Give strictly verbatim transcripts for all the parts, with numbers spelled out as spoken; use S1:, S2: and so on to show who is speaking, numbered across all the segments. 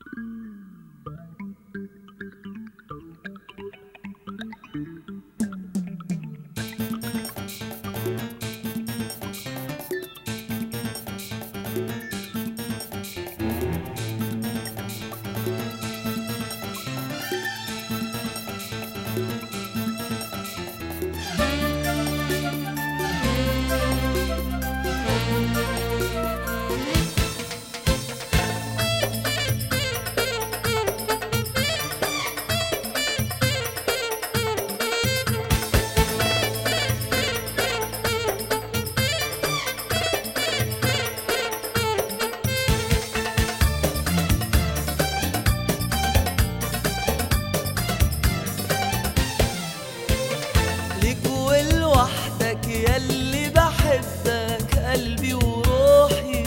S1: ياللي بحبك قلبي وروحي،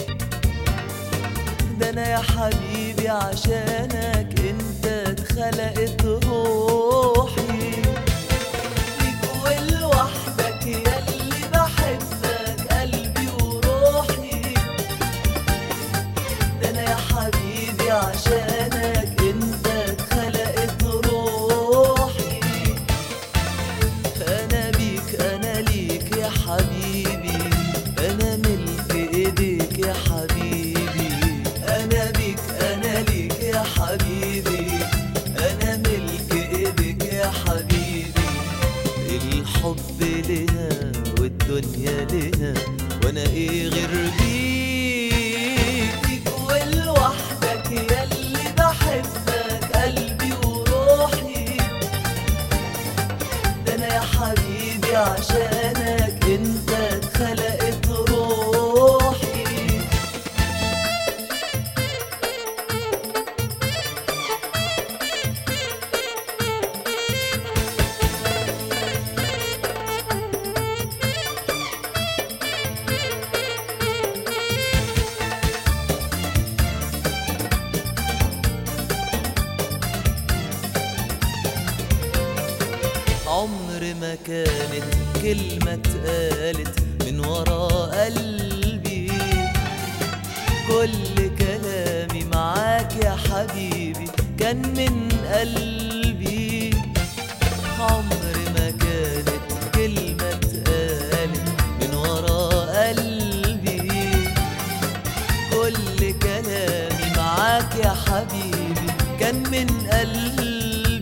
S1: ده انا يا حبيبي عشانك انت اتخلقت روحي. ليك ولوحدك ياللي بحبك قلبي وروحي، ده انا يا حبيبي عشانك انت اتخلقت روحي. انا بيك انا ليك يا حبيبي، انا ملك ايديك يا حبيبي. انا بيك انا ليك يا حبيبي، انا ملك ايديك يا حبيبي. الحب لنا والدنيا لنا، وانا ايه غير بيك. ليك ولوحدك ياللي بحبك قلبي وروحي، ده انا يا حبيبي عشانك انت اتخلقت روحي. عمر ما كانت كلمة اتقالت من ورا قلبي، كل كلامي معاك يا حبيبي كان من قلبي. عمر ما كانت كلمة اتقالت من ورا قلبي، كل كلامي معاك يا حبيبي كان من قلبي.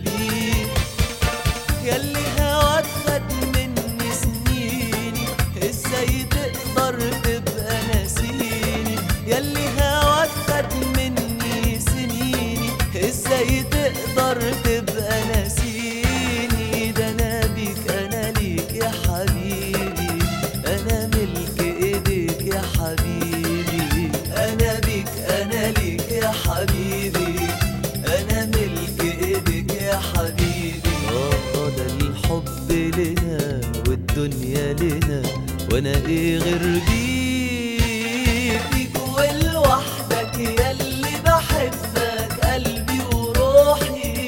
S1: ياللي هواك خد مني سنيني، ازاي تقدر تبقى ناسيني. ياللي هواك خد مني سنيني، ازاي تقدر تبقى ناسيني. ده انا بيك انا ليك يا حبيبي، انا ملك ايديك يا حبيبي. انا بيك انا ليك يا حبيبي، انا ملك ايديك يا حبيبي. اه ده الحب لنا والدنيا لنا، وانا ايه غير بيك. ليك ولوحدك ياللي بحبك قلبي وروحي،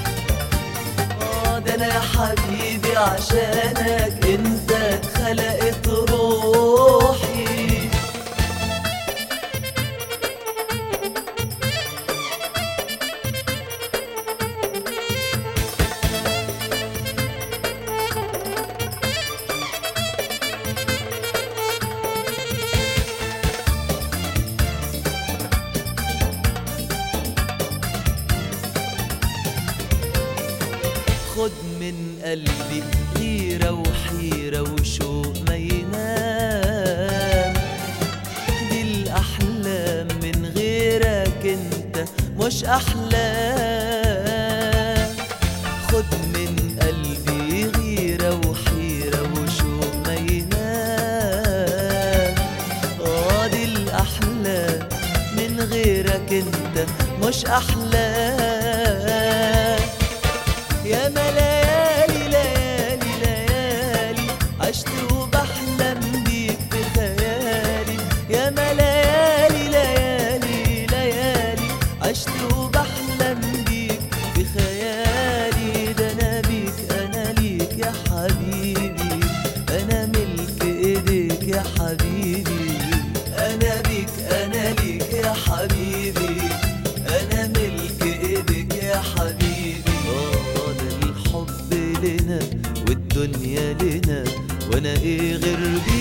S1: اه ده انا يا حبيبي عشانك انت اتخلقت روحي. خد من قلبي غيرة وحيرة وشوق ما ينام، دي الأحلام من غيرك انت مش أحلام. خد من قلبي غيرة وحيرة وشوق ما ينام، اه دي الأحلام من غيرك انت مش أحلام. يا ليالي ليالي ليالي عشت وبحلم بيك في خيالي. يا ليالي ليالي ليالي عشت وبحلم بيك في خيالي. ده انا بيك انا ليك يا حبيبي، انا ملك ايديك يا حبيبي. انا بيك انا ليك يا حبيبي، انا الدنيا لنا، وانا ايه غير